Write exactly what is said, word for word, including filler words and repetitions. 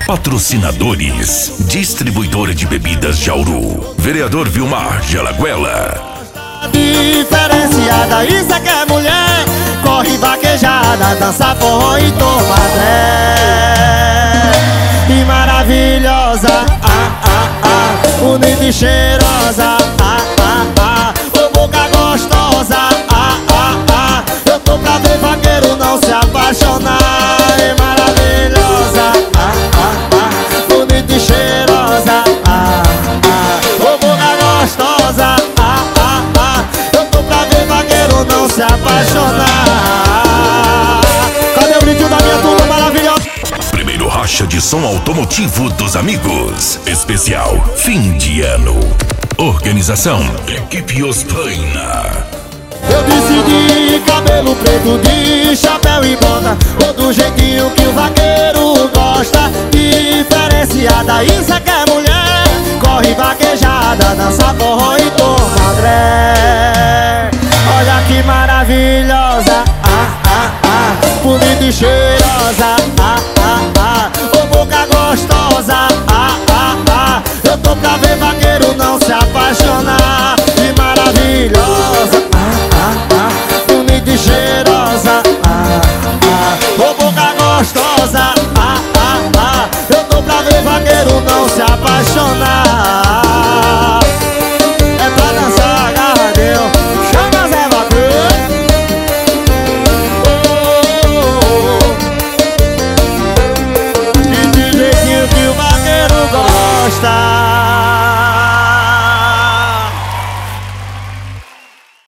Patrocinadores: Distribuidora de Bebidas Jauru, Vereador Vilmar de Alagoela. Diferenciada, isso é que é mulher. Corre vaquejada, dança forró e toma tré. E maravilhosa, ah, ah, ah, bonita e cheirosa, ah, ah, ah, ô boca gostosa, ah, ah, ah. Eu tô pra ver vaqueiro não se apaixonar. E maravilhosa, ah, ah, ah, bonita e cheirosa, ah, ah, ô boca gostosa, ah, ah, ah. Eu tô pra ver vaqueiro não se apaixonar. Cadê o brilho da minha turma maravilhosa? Primeiro racha de som automotivo dos amigos. Especial fim de ano. Organização: Equipe Ospaina. Eu decidi cabelo preto de chapéu e bota, ou do jeitinho que o vaqueiro gosta. Diferenciada, isso é que é mulher. Corre vaquejada, dança forró e toma dré. Olha que maravilhosa, ah, ah, ah, bonita e cheirosa, ah, ah, ah, ô boca gostosa, ah, ah, ah. Eu tô pra ver vaqueiro não se apaixonar.